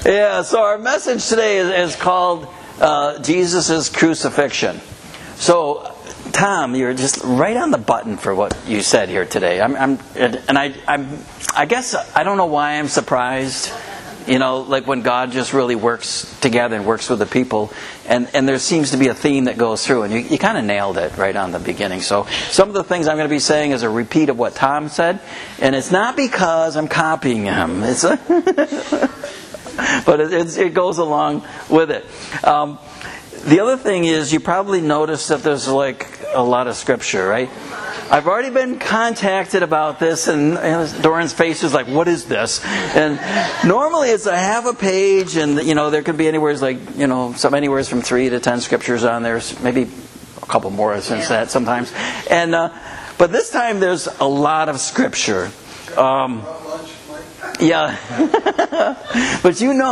Yeah, so our message today is called Jesus' Crucifixion. So, Tom, you're just right on the button for what you said here today. I guess I don't know why I'm surprised. You know, like when God just really works together and works with the people, and there seems to be a theme that goes through, and you kind of nailed it right on the beginning. So some of the things I'm going to be saying is a repeat of what Tom said, and it's not because I'm copying him. It's but it goes along with it. The other thing is, you probably noticed that there's like a lot of scripture, right? I've already been contacted about this, and Doran's face is like, "What is this?" And normally it's a half a page, and there could be anywhere anywhere from 3 to 10 scriptures on there, maybe a couple more since that sometimes. And but this time there's a lot of scripture. Yeah, but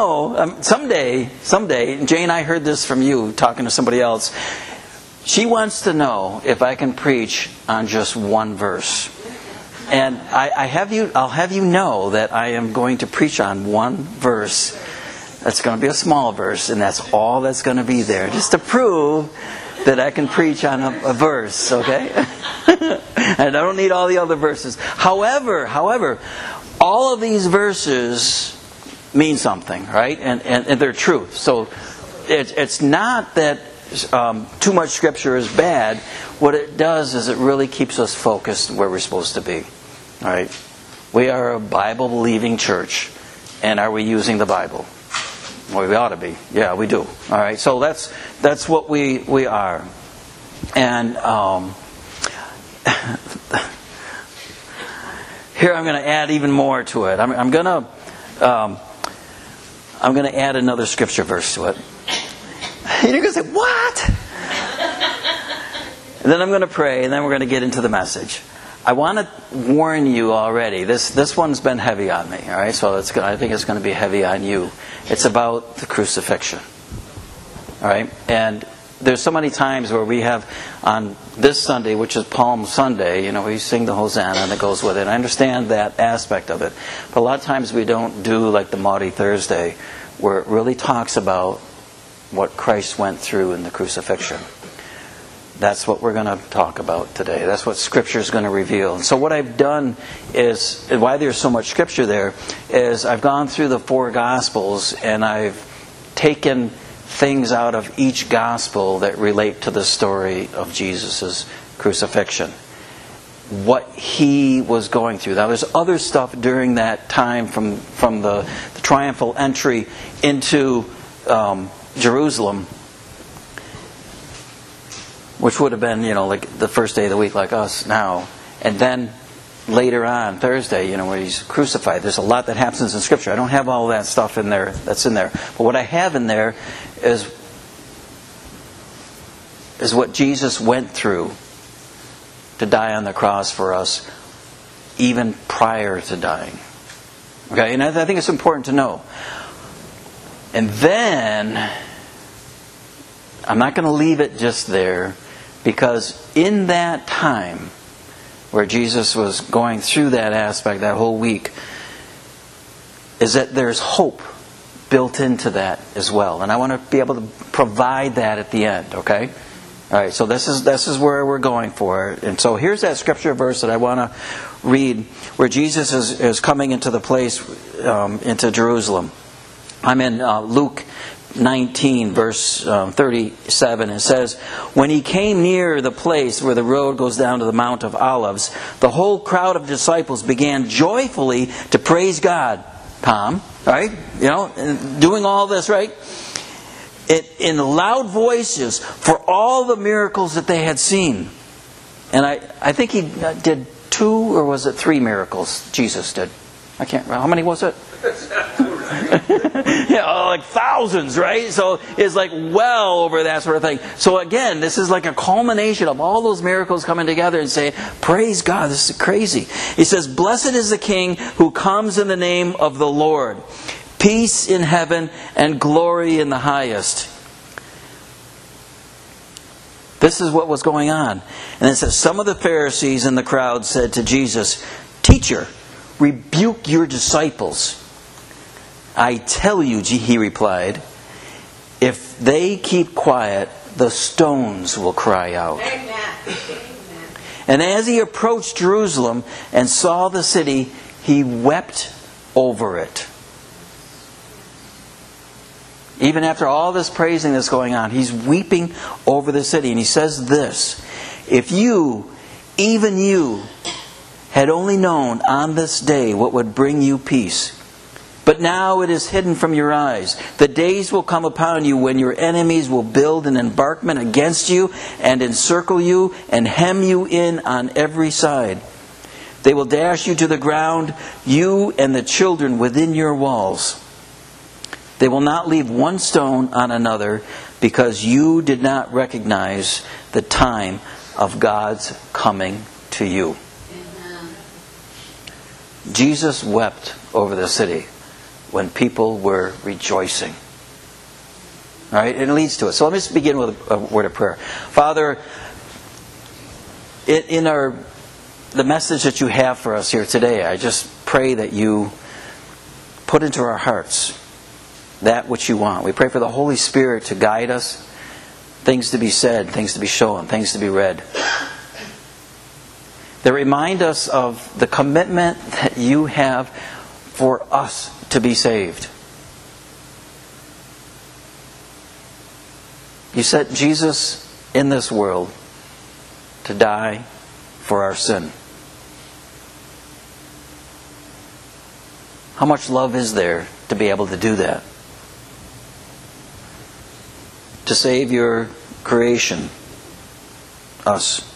someday, Jane, I heard this from you talking to somebody else. She wants to know if I can preach on just one verse, and I'll have you know that I am going to preach on one verse. That's going to be a small verse, and that's all that's going to be there, just to prove that I can preach on a verse. Okay, and I don't need all the other verses. However, all of these verses mean something, right? And they're truth. So it's not that too much scripture is bad. What it does is it really keeps us focused where we're supposed to be. All right? We are a Bible-believing church. And are we using the Bible? Well, we ought to be. Yeah, we do. All right? So that's what we are. And here I'm going to add even more to it. I'm going to add another scripture verse to it. And you're going to say, "What?" And then I'm going to pray, and then we're going to get into the message. I want to warn you already. This one's been heavy on me. All right, so I think it's going to be heavy on you. It's about the crucifixion. All right, and there's so many times where we have on this Sunday, which is Palm Sunday, we sing the Hosanna that goes with it. I understand that aspect of it. But a lot of times we don't do like the Maundy Thursday, where it really talks about what Christ went through in the crucifixion. That's what we're going to talk about today. That's what Scripture is going to reveal. And so what I've done is, and why there's so much Scripture there, is I've gone through the 4 Gospels and I've taken things out of each Gospel that relate to the story of Jesus' crucifixion. What he was going through. Now there's other stuff during that time from the triumphal entry into Jerusalem, which would have been, like the first day of the week, like us now. And then later on, Thursday, where he's crucified. There's a lot that happens in Scripture. I don't have all that stuff in there that's in there. But what I have in there is what Jesus went through to die on the cross for us, even prior to dying. Okay, and I think it's important to know. And then, I'm not going to leave it just there, because in that time where Jesus was going through that aspect, that whole week, is that there's hope built into that as well. And I want to be able to provide that at the end, okay? All right, so this is where we're going for it. And so here's that scripture verse that I want to read, where Jesus is coming into the place, into Jerusalem. I'm in Luke 19, verse 37. It says, "When he came near the place where the road goes down to the Mount of Olives, the whole crowd of disciples began joyfully to praise God." Tom, right? Doing all this, right? In loud voices for all the miracles that they had seen. And I think he did 2 or was it 3 miracles Jesus did? I can't remember. How many was it? Like thousands, right? So it's like well over that sort of thing. So again, this is like a culmination of all those miracles coming together and saying, praise God, this is crazy. He says, "Blessed is the King who comes in the name of the Lord. Peace in heaven and glory in the highest." This is what was going on. And it says, "Some of the Pharisees in the crowd said to Jesus, 'Teacher, rebuke your disciples.' I tell you, he replied, if they keep quiet, the stones will cry out. Amen. And as he approached Jerusalem and saw the city, he wept over it. Even after all this praising that's going on, he's weeping over the city. And he says this, if you, even you, had only known on this day what would bring you peace. But now it is hidden from your eyes. The days will come upon you when your enemies will build an embankment against you and encircle you and hem you in on every side. They will dash you to the ground, you and the children within your walls. They will not leave one stone on another because you did not recognize the time of God's coming to you. Jesus wept over the city when people were rejoicing. All right, and it leads to it. So let me just begin with a word of prayer. Father, in the message that you have for us here today, I just pray that you put into our hearts that which you want. We pray for the Holy Spirit to guide us, things to be said, things to be shown, things to be read, that remind us of the commitment that you have for us to be saved. You sent Jesus in this world to die for our sin. How much love is there to be able to do that? To save your creation, us.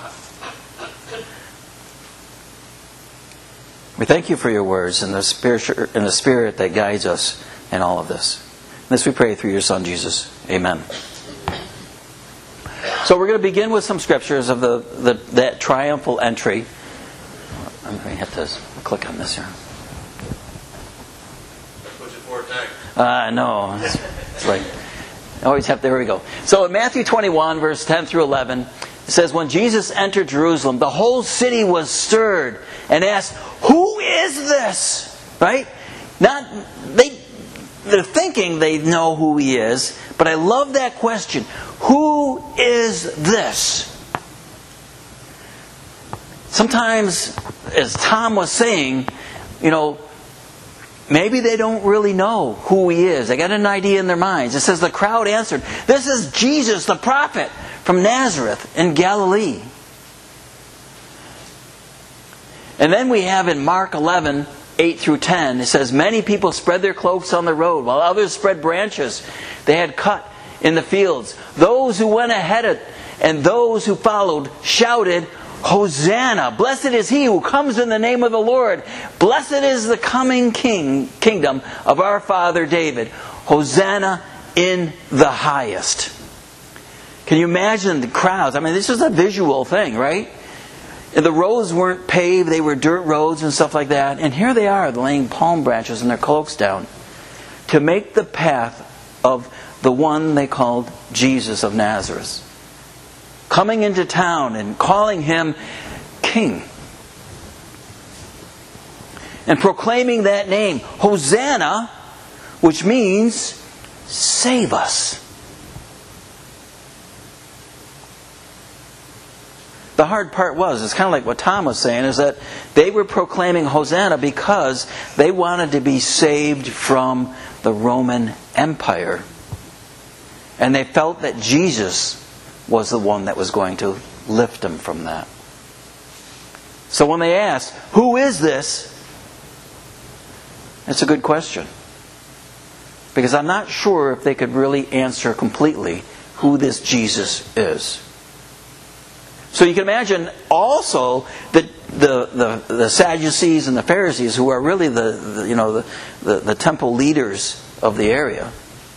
We thank you for your words and the Spirit that guides us in all of this. This we pray through your Son, Jesus. Amen. So we're going to begin with some scriptures of that triumphal entry. I'm going to have to click on this here. Push it forward next. No. It's like, I always have, there we go. So in Matthew 21, verse 10 through 11, it says, when Jesus entered Jerusalem, the whole city was stirred and asked, who is this? Right? They're thinking they know who he is, but I love that question. Who is this? Sometimes, as Tom was saying, maybe they don't really know who he is. They got an idea in their minds. It says the crowd answered, this is Jesus the prophet from Nazareth in Galilee. And then we have in Mark 11, 8 through 10, it says, many people spread their cloaks on the road, while others spread branches they had cut in the fields. Those who went ahead and those who followed shouted, Hosanna! Blessed is he who comes in the name of the Lord. Blessed is the coming kingdom of our father David. Hosanna in the highest. Can you imagine the crowds? I mean, this is a visual thing, right? The roads weren't paved, they were dirt roads and stuff like that. And here they are laying palm branches and their cloaks down to make the path of the one they called Jesus of Nazareth. Coming into town and calling him King. And proclaiming that name, Hosanna, which means save us. The hard part it's kind of like what Tom was saying, is that they were proclaiming Hosanna because they wanted to be saved from the Roman Empire. And they felt that Jesus was the one that was going to lift them from that. So when they asked, who is this? It's a good question. Because I'm not sure if they could really answer completely who this Jesus is. So you can imagine also the Sadducees and the Pharisees, who are really the temple leaders of the area.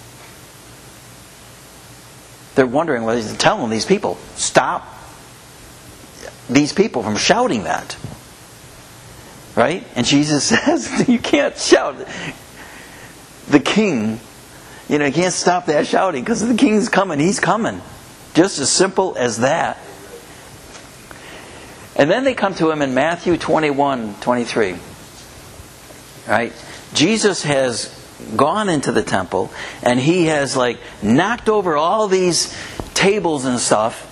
They're wondering whether he's telling these people, stop these people from shouting that. Right? And Jesus says, you can't shout. The king, you can't stop that shouting because the king's coming. He's coming. Just as simple as that. And then they come to him in Matthew 21, 23. Right? Jesus has gone into the temple and he has like knocked over all these tables and stuff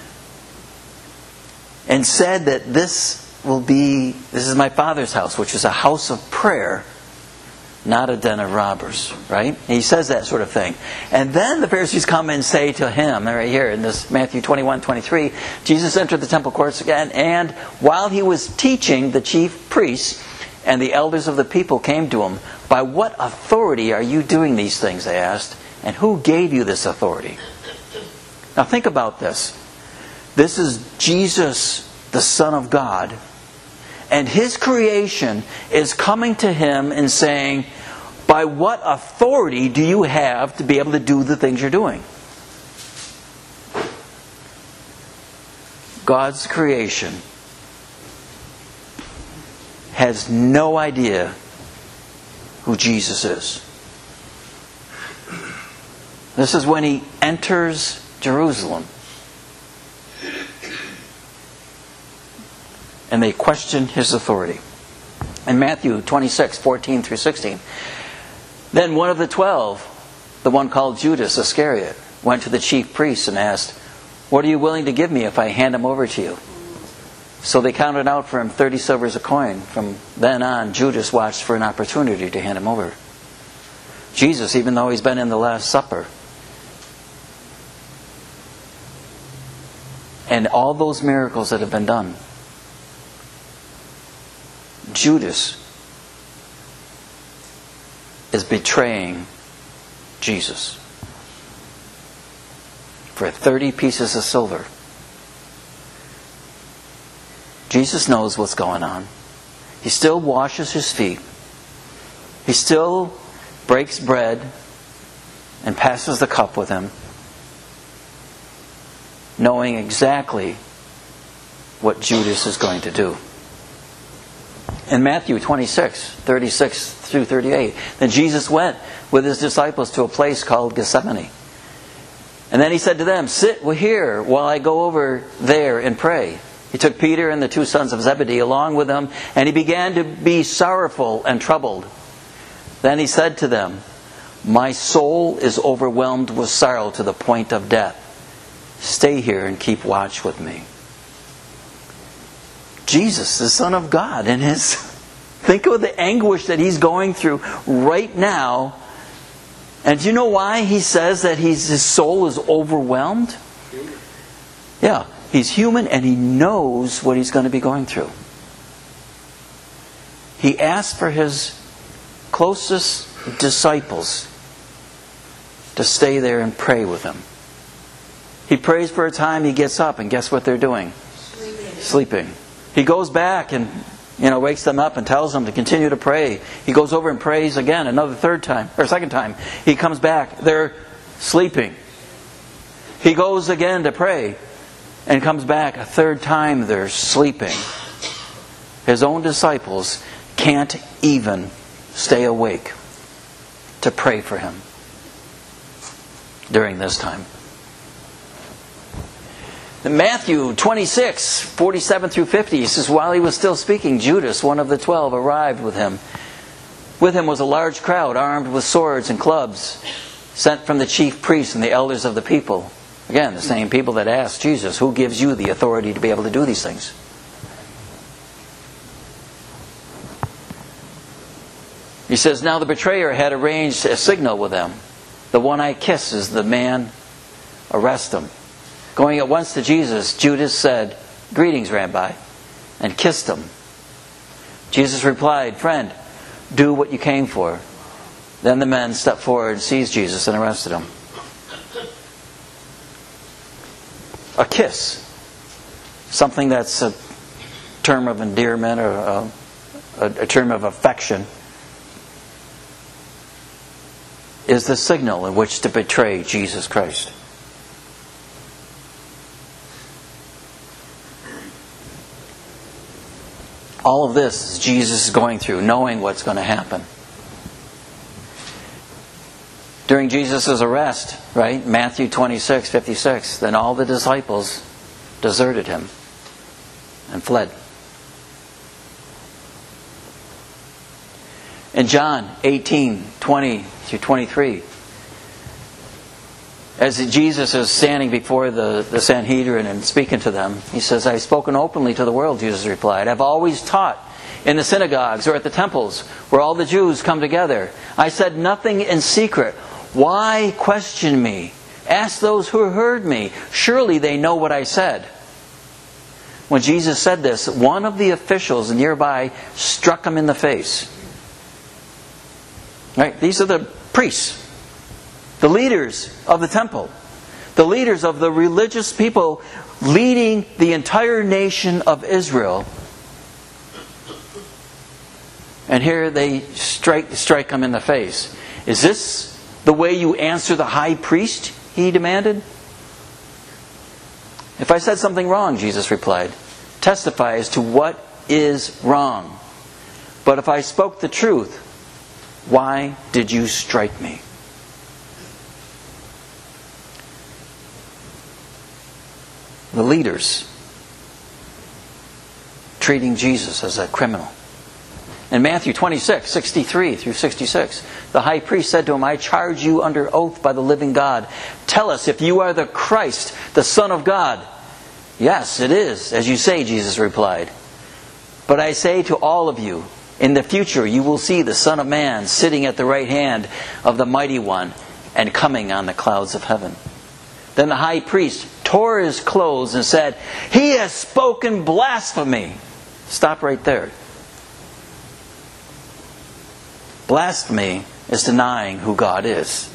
and said that this is my Father's house, which is a house of prayer, not a den of robbers, right? He says that sort of thing. And then the Pharisees come and say to him, right here in this Matthew 21:23, Jesus entered the temple courts again, and while he was teaching, the chief priests and the elders of the people came to him. By what authority are you doing these things, they asked, and who gave you this authority? Now think about this. This is Jesus, the Son of God, and His creation is coming to Him and saying, by what authority do you have to be able to do the things you're doing? God's creation has no idea who Jesus is. This is when He enters Jerusalem. And they question His authority. In Matthew 26:14-16, then one of the 12, the one called Judas Iscariot, went to the chief priests and asked, what are you willing to give me if I hand him over to you? So they counted out for him 30 silvers a coin. From then on, Judas watched for an opportunity to hand him over. Jesus, even though He's been in the Last Supper, and all those miracles that have been done, Judas is betraying Jesus for 30 pieces of silver. Jesus knows what's going on. He still washes His feet. He still breaks bread and passes the cup with Him, knowing exactly what Judas is going to do. In Matthew 26:36-38, then Jesus went with His disciples to a place called Gethsemane. And then He said to them, sit here while I go over there and pray. He took Peter and the 2 sons of Zebedee along with Him, and He began to be sorrowful and troubled. Then He said to them, my soul is overwhelmed with sorrow to the point of death. Stay here and keep watch with me. Jesus, the Son of God, and think of the anguish that He's going through right now. And do you know why He says that his soul is overwhelmed? Yeah, He's human and He knows what He's going to be going through. He asked for His closest disciples to stay there and pray with Him. He prays for a time, He gets up, and guess what they're doing? Sleeping. He goes back and wakes them up and tells them to continue to pray. He goes over and prays again another second time. He comes back. They're sleeping. He goes again to pray and comes back a third time. They're sleeping. His own disciples can't even stay awake to pray for Him during this time. In Matthew 26:47-50, He says, while He was still speaking, Judas, one of the 12, arrived with Him. With him was a large crowd armed with swords and clubs, sent from the chief priests and the elders of the people. Again, the same people that asked Jesus, who gives you the authority to be able to do these things? He says, now the betrayer had arranged a signal with them. The one I kiss is the man, arrest him. Going at once to Jesus, Judas said, greetings, Rabbi, and kissed Him. Jesus replied, friend, do what you came for. Then the men stepped forward and seized Jesus and arrested Him. A kiss, something that's a term of endearment or a term of affection, is the signal in which to betray Jesus Christ. All of this Jesus is going through, knowing what's going to happen. During Jesus' arrest, right, Matthew 26:56, then all the disciples deserted Him and fled. In John 18:12 20 through 23. As Jesus is standing before the Sanhedrin and speaking to them, he says, "I've spoken openly to the world," Jesus replied. "I've always taught in the synagogues or at the temples where all the Jews come together. I said nothing in secret. Why question me? Ask those who heard me. Surely they know what I said." When Jesus said this, one of the officials nearby struck him in the face. Right? These are the priests, the leaders of the temple, the leaders of the religious people leading the entire nation of Israel. And here they strike him in the face. "Is this the way you answer the high priest?" he demanded. "If I said something wrong," Jesus replied, "testify as to what is wrong. But if I spoke the truth, why did you strike me?" The leaders treating Jesus as a criminal. In Matthew 26, 63 through 66, the high priest said to him, "I charge you under oath by the living God. Tell us if you are the Christ, the Son of God." "Yes, it is, as you say," Jesus replied. "But I say to all of you, in the future you will see the Son of Man sitting at the right hand of the Mighty One and coming on the clouds of heaven." Then the high priest tore his clothes and said, "He has spoken blasphemy." Stop right there. Blasphemy is denying who God is.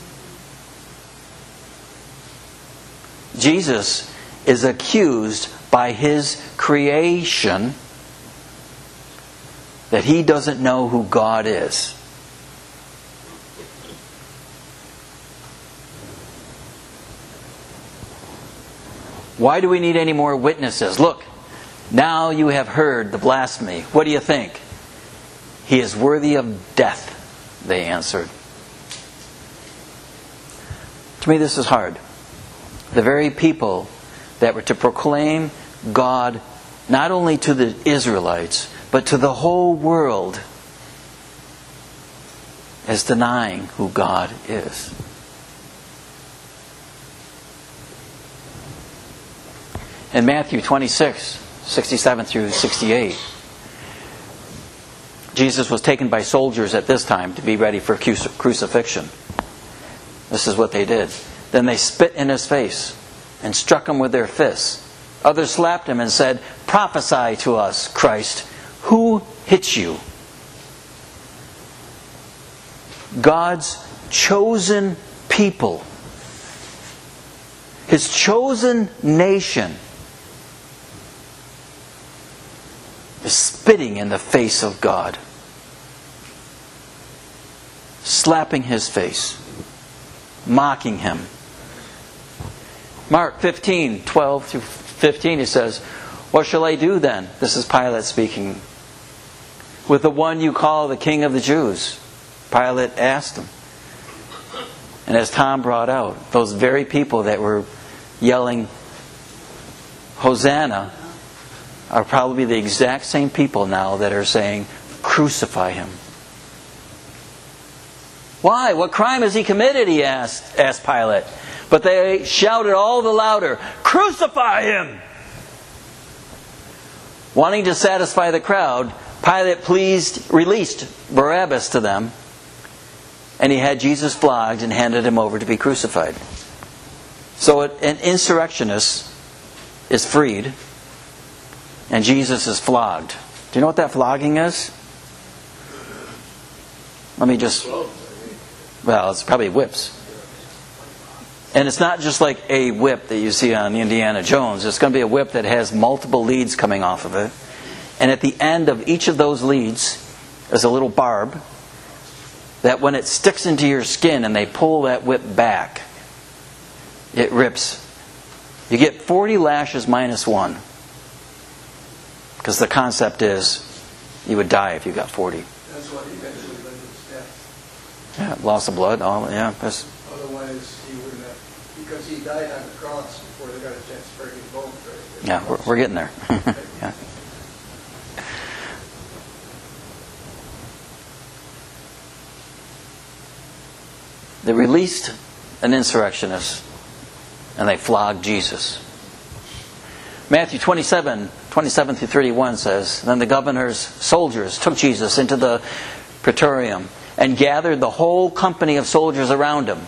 Jesus is accused by His creation that He doesn't know who God is. Why do we need any more witnesses? Look, now you have heard the blasphemy. What do you think? "He is worthy of death," they answered. To me, this is hard. The very people that were to proclaim God not only to the Israelites, but to the whole world, as denying who God is. In Matthew 26, 67 through 68, Jesus was taken by soldiers at this time to be ready for crucifixion. This is what they did. Then they spit in His face and struck Him with their fists. Others slapped Him and said, "Prophesy to us, Christ. Who hit you?" God's chosen people, His chosen nation, is spitting in the face of God, slapping His face, mocking Him. Mark 15, 12 through 15, it says, "What shall I do then?" This is Pilate speaking. "With the one you call the King of the Jews?" Pilate asked him. And as Tom brought out, those very people that were yelling, "Hosanna," are probably the exact same people now that are saying, "Crucify Him." "Why? What crime has He committed?" he asked Pilate. But they shouted all the louder, "Crucify Him!" Wanting to satisfy the crowd, Pilate released Barabbas to them, and he had Jesus flogged and handed Him over to be crucified. So an insurrectionist is freed, and Jesus is flogged. Do you know what that flogging is? Let me just... Well, it's probably whips. And it's not just like a whip that you see on Indiana Jones. It's going to be a whip that has multiple leads coming off of it. And at the end of each of those leads is a little barb that when it sticks into your skin and they pull that whip back, it rips. You get 40 lashes minus 1. Because the concept is you would die if you got 40. That's what eventually led to his death. Yeah, loss of blood. Yeah. Otherwise, he wouldn't have, because he died on the cross before they got a chance to break his bones. Right? Yeah, we're getting there. Yeah. They released an insurrectionist and they flogged Jesus. Matthew 27 through 31 says, Then the governor's soldiers took Jesus into the praetorium and gathered the whole company of soldiers around him.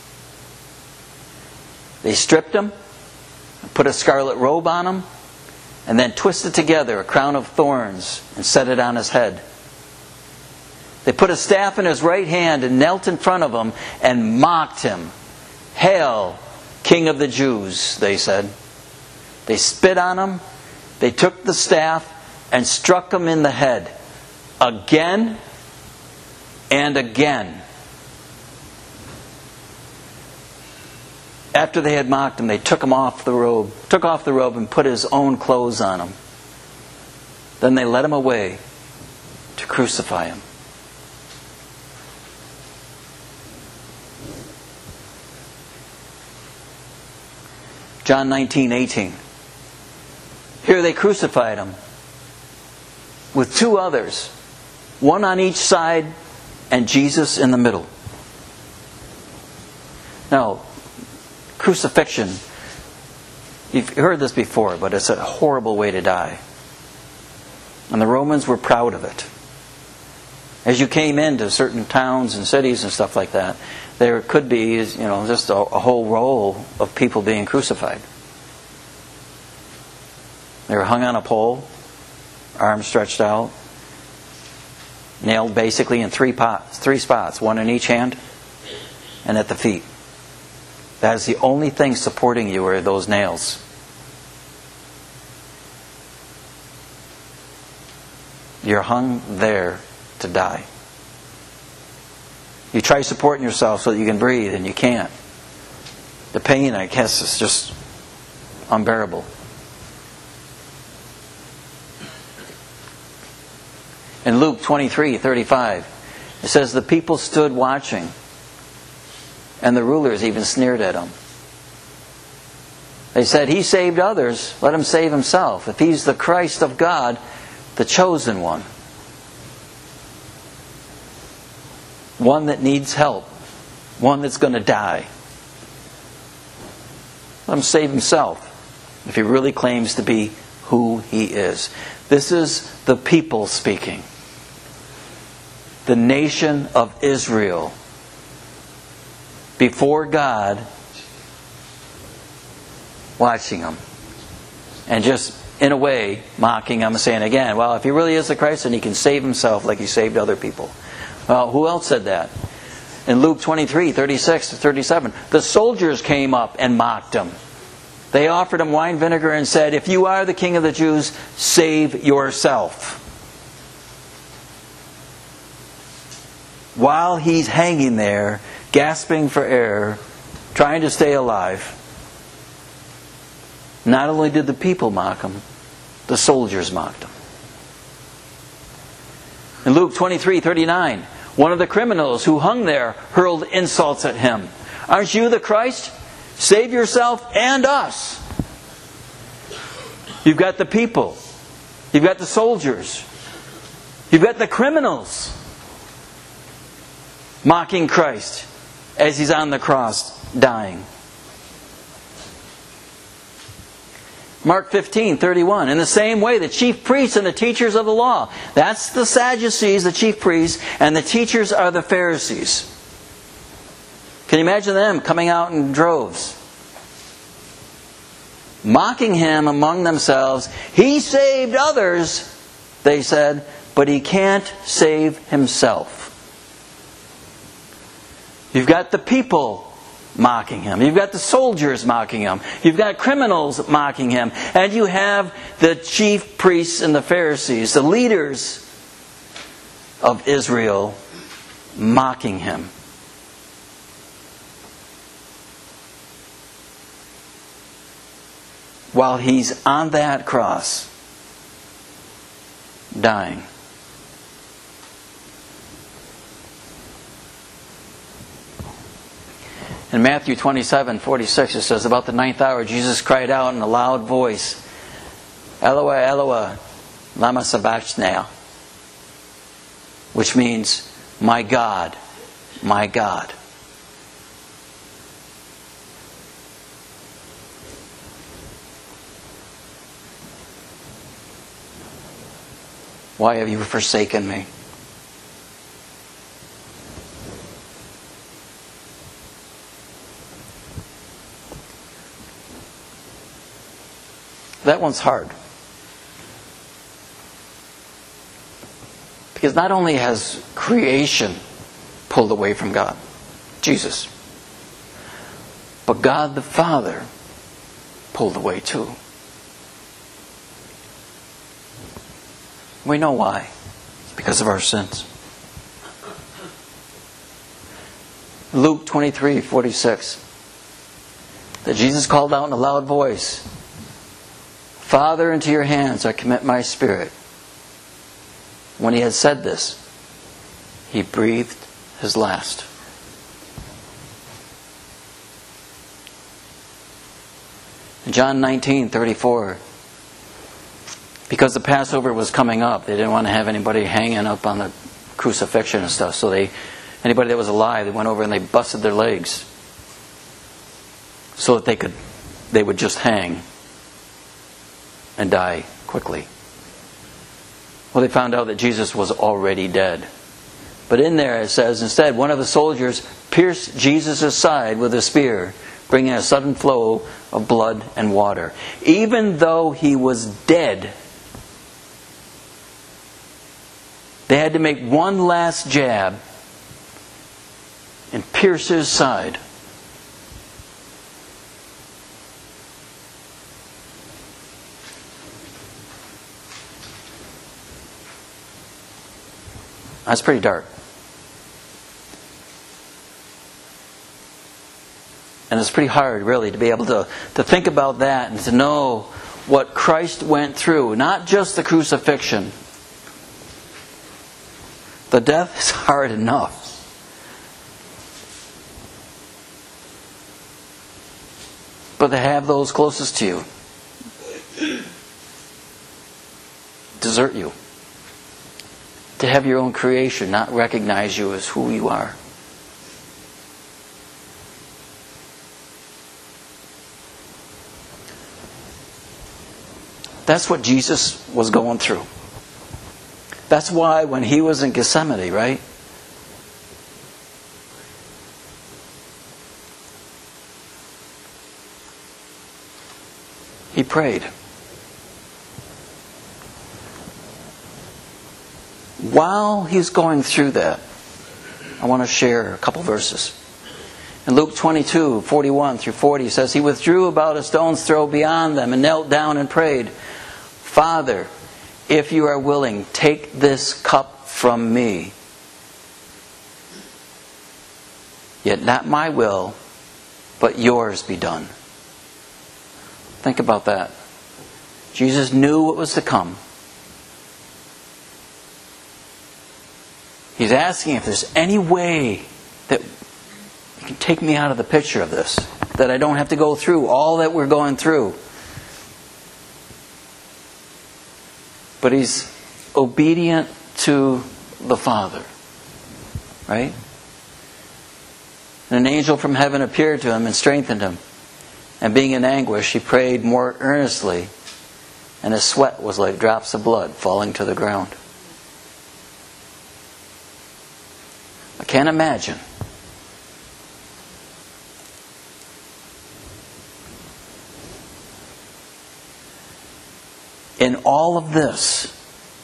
They stripped him, put a scarlet robe on him, and then twisted together a crown of thorns and set it on his head. They put a staff in his right hand and knelt in front of him and mocked him. Hail, King of the Jews, they said. They spit on him. They took the staff and struck him in the head again and again. After they had mocked him, they took off the robe and put his own clothes on him. Then they led him away to crucify him. John 19:18. Here they crucified him with two others, one on each side and Jesus in the middle. Now, crucifixion, you've heard this before, but it's a horrible way to die. And the Romans were proud of it. As you came into certain towns and cities and stuff like that, there could be, just a whole row of people being crucified. They were hung on a pole, arms stretched out, nailed basically in three spots, one in each hand and at the feet. That is the only thing supporting you are those nails. You're hung there to die. You try supporting yourself so that you can breathe and you can't. The pain, I guess, is just unbearable. In Luke 23:35, it says, The people stood watching, and the rulers even sneered at him. They said, He saved others, let him save himself. If he's the Christ of God, the chosen one. One that needs help. One that's going to die. Let him save himself if he really claims to be who he is. This is the people speaking. The nation of Israel. Before God, watching him. And just, in a way, mocking him and saying again, well, if he really is the Christ, then he can save himself like he saved other people. Well, who else said that? In Luke 23:36-37, the soldiers came up and mocked him. They offered him wine vinegar and said, If you are the King of the Jews, save yourself. While he's hanging there, gasping for air, trying to stay alive, not only did the people mock him, the soldiers mocked him. In Luke 23:39, one of the criminals who hung there hurled insults at him. Aren't you the Christ? Save yourself and us. You've got the people. You've got the soldiers. You've got the criminals mocking Christ as He's on the cross dying. Mark 15:31. In the same way, the chief priests and the teachers of the law. That's the Sadducees, the chief priests, and the teachers are the Pharisees. Can you imagine them coming out in droves? Mocking Him among themselves. He saved others, they said, but He can't save Himself. You've got the people mocking Him. You've got the soldiers mocking Him. You've got criminals mocking Him. And you have the chief priests and the Pharisees, the leaders of Israel, mocking Him. While He's on that cross, dying. In Matthew 27:46, it says, about the 9th hour, Jesus cried out in a loud voice, Eloi, Eloi, lama sabachthani, which means, my God, Why have you forsaken me? That one's hard. Because not only has creation pulled away from God, Jesus, but God the Father pulled away too. We know why. It's because of our sins. Luke 23:46. That Jesus called out in a loud voice, Father, into your hands I commit my spirit. When he had said this, he breathed his last. In John 19:34, because the Passover was coming up, they didn't want to have anybody hanging up on the crucifixion and stuff. So anybody that was alive, they went over and they busted their legs so that they would just hang and die quickly. Well, they found out that Jesus was already dead. But in there it says, instead, one of the soldiers pierced Jesus' side with a spear, bringing a sudden flow of blood and water. Even though he was dead, they had to make one last jab and pierce his side. That's pretty dark. And it's pretty hard, really, to be able to think about that and to know what Christ went through. Not just the crucifixion. The death is hard enough. But to have those closest to you desert you. To have your own creation not recognize you as who you are. That's what Jesus was going through. That's why when he was in Gethsemane, right? He prayed. While he's going through that, I want to share a couple verses. In Luke 22:41 through 40, it says, He withdrew about a stone's throw beyond them and knelt down and prayed, Father, if you are willing, take this cup from me. Yet not my will, but yours be done. Think about that. Jesus knew what was to come. He's asking if there's any way that you can take me out of the picture of this. That I don't have to go through all that we're going through. But he's obedient to the Father. Right? And an angel from heaven appeared to him and strengthened him. And being in anguish, he prayed more earnestly. And his sweat was like drops of blood falling to the ground. I can't imagine in all of this,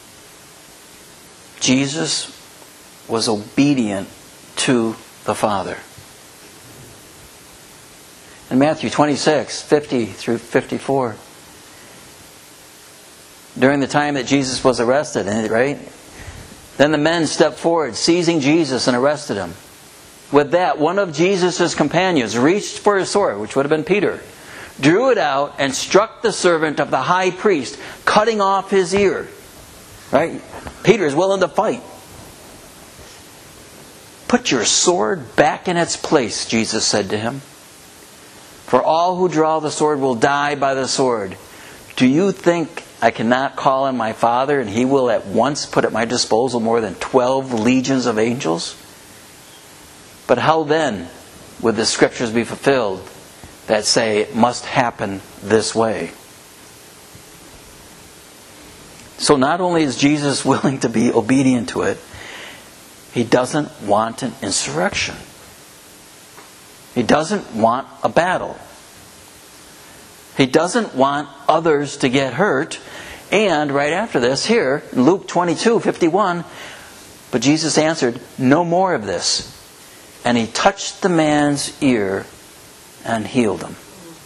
Jesus was obedient to the Father. In Matthew 26:50 through 54, during the time that Jesus was arrested, right? Then the men stepped forward, seizing Jesus and arrested him. With that, one of Jesus' companions reached for his sword, which would have been Peter, drew it out and struck the servant of the high priest, cutting off his ear. Right? Peter is willing to fight. Put your sword back in its place, Jesus said to him. For all who draw the sword will die by the sword. Do you think I cannot call on my Father, and He will at once put at my disposal more than 12 legions of angels? But how then would the Scriptures be fulfilled that say it must happen this way? So not only is Jesus willing to be obedient to it, He doesn't want an insurrection. He doesn't want a battle. He doesn't want others to get hurt. And right after this, here, in Luke 22:51, but Jesus answered, "No more of this." And He touched the man's ear and healed him.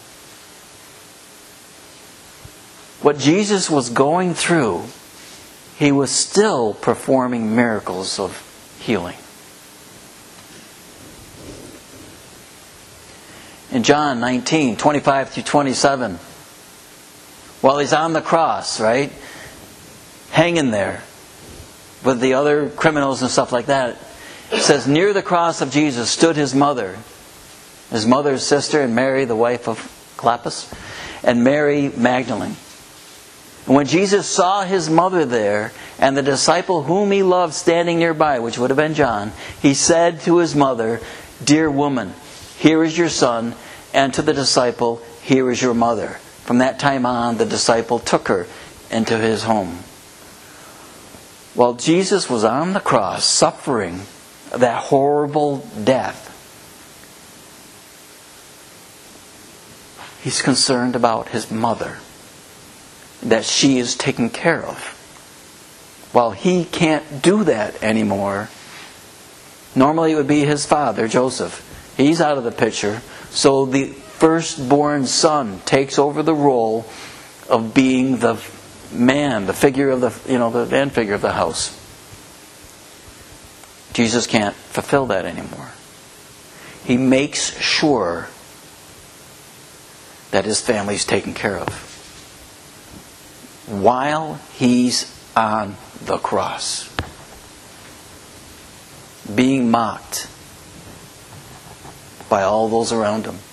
What Jesus was going through, He was still performing miracles of healing. In John 19:25-27, while He's on the cross, right, hanging there with the other criminals and stuff like that, it says, near the cross of Jesus stood His mother's sister, and Mary, the wife of Clopas, and Mary Magdalene. And when Jesus saw His mother there, and the disciple whom He loved standing nearby, which would have been John, He said to His mother, "Dear woman, here is your son," and to the disciple, "Here is your mother." From that time on, the disciple took her into his home. While Jesus was on the cross, suffering that horrible death, He's concerned about His mother, that she is taken care of. While He can't do that anymore, normally it would be His father, Joseph. He's out of the picture. So the firstborn son takes over the role of being the man, the figure of the man figure of the house. Jesus can't fulfill that anymore. He makes sure that His family's taken care of while He's on the cross, being mocked by all those around Him.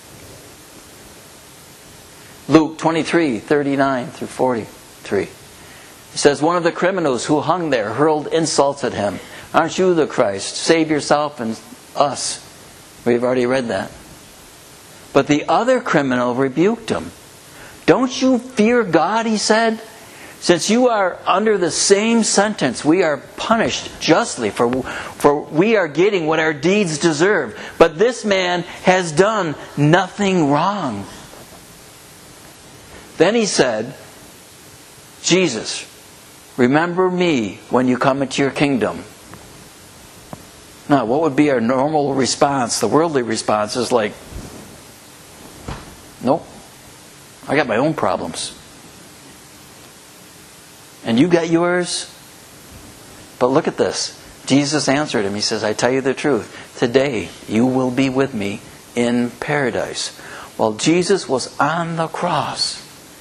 Luke 23:39-43. It says, one of the criminals who hung there hurled insults at Him. "Aren't you the Christ? Save yourself and us." We've already read that. But the other criminal rebuked Him. "Don't you fear God," he said. "Since you are under the same sentence, we are punished justly, for we are getting what our deeds deserve. But this man has done nothing wrong." Then he said, "Jesus, remember me when you come into your kingdom." Now, what would be our normal response? The worldly response is like, "Nope, I got my own problems. And you got yours?" But look at this. Jesus answered him. He says, "I tell you the truth. Today you will be with me in paradise." While Jesus was on the cross,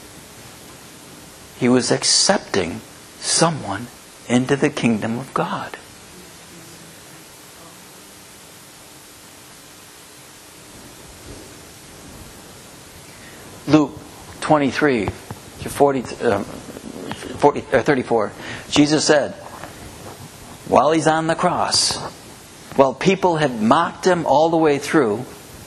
He was accepting someone into the kingdom of God. Luke 23:34. Jesus said, while He's on the cross, while people had mocked Him all the way through,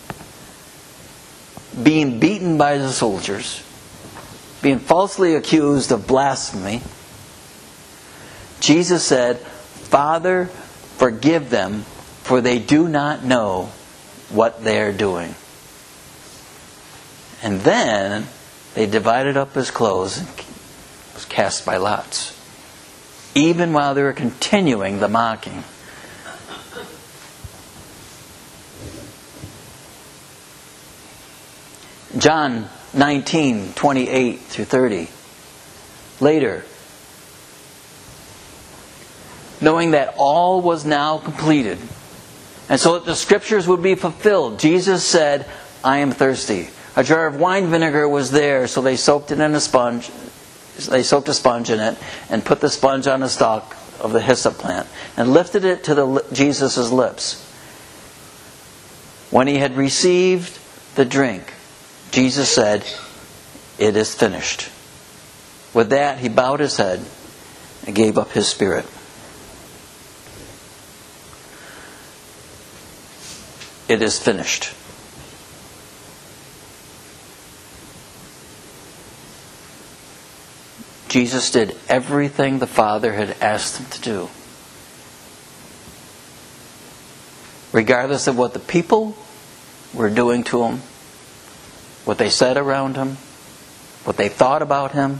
being beaten by the soldiers, being falsely accused of blasphemy, Jesus said, "Father, forgive them, for they do not know what they are doing." And then they divided up His clothes and was cast by lots, even while they were continuing the mocking. John 19:28-30. Later, knowing that all was now completed, and so that the Scriptures would be fulfilled, Jesus said, "I am thirsty." A jar of wine vinegar was there, so they soaked it in a sponge. They soaked a sponge in it and put the sponge on a stalk of the hyssop plant and lifted it to Jesus' lips. When He had received the drink, Jesus said, "It is finished." With that, He bowed His head and gave up His spirit. It is finished. Jesus did everything the Father had asked him to do. Regardless of what the people were doing to him, what they said around him, what they thought about him.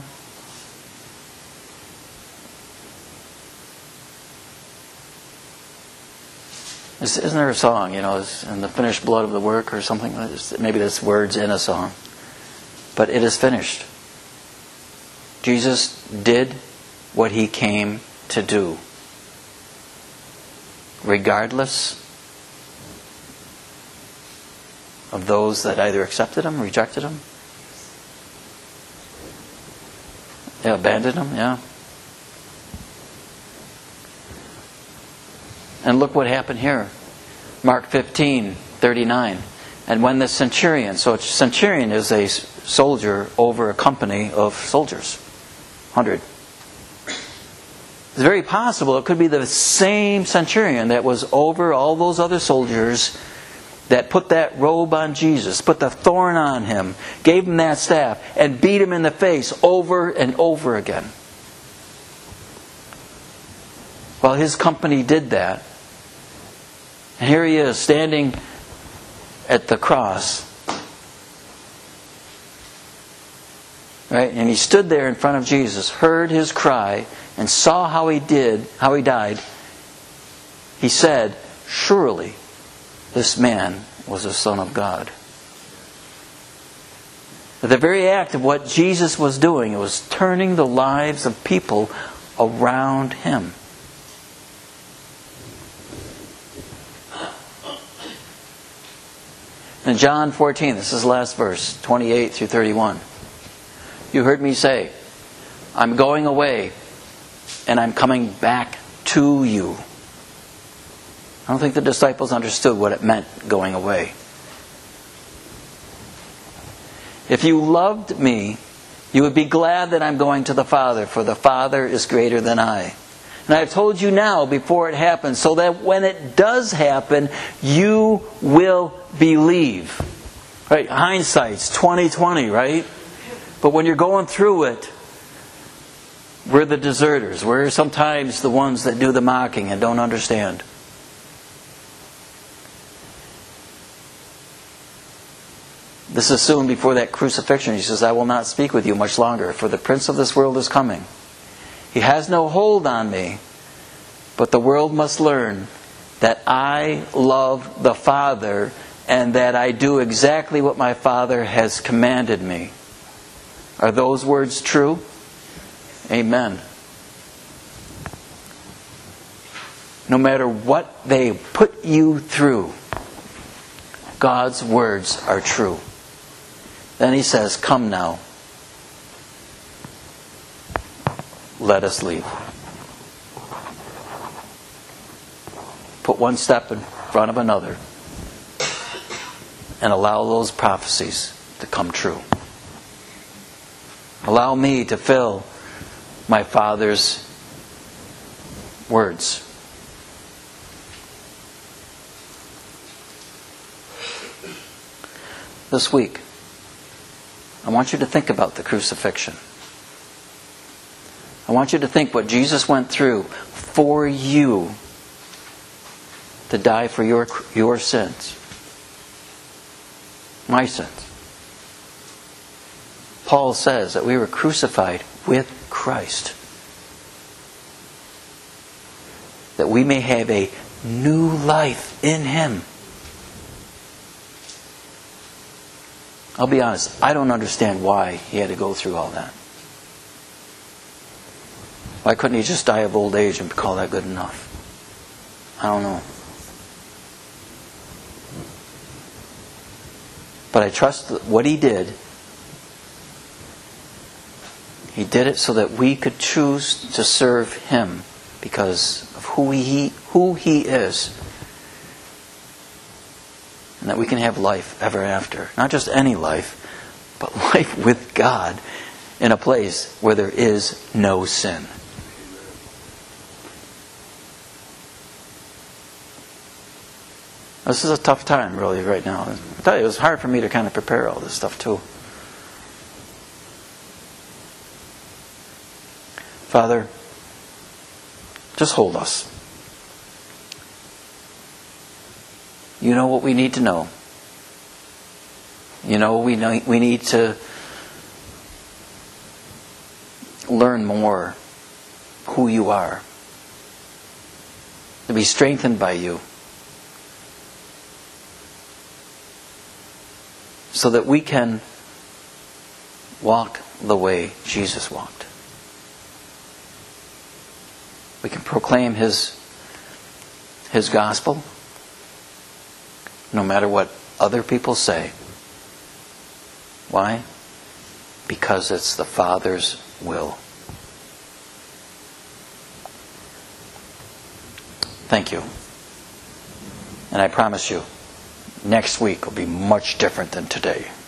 Isn't there a song, in the finished blood of the work or something? Maybe there's words in a song. But it is finished. Jesus did what he came to do. Regardless of those that either accepted him, rejected him. Yeah, abandoned him, yeah. And look what happened here. Mark 15:39. And when the centurion, so a centurion is a soldier over a company of soldiers. 100. It's very possible it could be the same centurion that was over all those other soldiers that put that robe on Jesus, put the thorn on him, gave him that staff, and beat him in the face over and over again. Well, his company did that. And here he is standing at the cross. Right? And he stood there in front of Jesus, heard his cry, and saw how he died. He said, "Surely this man was the Son of God." But the very act of what Jesus was doing, it was turning the lives of people around him. In John 14, this is the last verse, 28 through 31. You heard me say, "I'm going away, and I'm coming back to you." I don't think the disciples understood what it meant, going away. "If you loved me, you would be glad that I'm going to the Father, for the Father is greater than I. And I have told you now before it happens, so that when it does happen, you will believe." Right? Hindsight's 20/20, right? But when you're going through it, we're the deserters. We're sometimes the ones that do the mocking and don't understand. This is soon before that crucifixion. He says, "I will not speak with you much longer, for the prince of this world is coming. He has no hold on me, but the world must learn that I love the Father and that I do exactly what my Father has commanded me." Are those words true? Amen. No matter what they put you through, God's words are true. Then he says, "Come now. Let us leave." Put one step in front of another and allow those prophecies to come true. Allow me to fill my Father's words. This week, I want you to think about the crucifixion. I want you to think what Jesus went through for you to die for your sins. My sins. Paul says that we were crucified with Christ, that we may have a new life in Him. I'll be honest, I don't understand why He had to go through all that. Why couldn't He just die of old age and call that good enough? I don't know. But I trust that what He did, He did it so that we could choose to serve Him because of who He is. And that we can have life ever after. Not just any life, but life with God in a place where there is no sin. This is a tough time, really, right now. I tell you, it was hard for me to kind of prepare all this stuff, too. Father, just hold us. You know what we need to know. You know we need to learn more who you are. To be strengthened by you. So that we can walk the way Jesus walked. We can proclaim His gospel no matter what other people say. Why? Because it's the Father's will. Thank you. And I promise you, next week will be much different than today.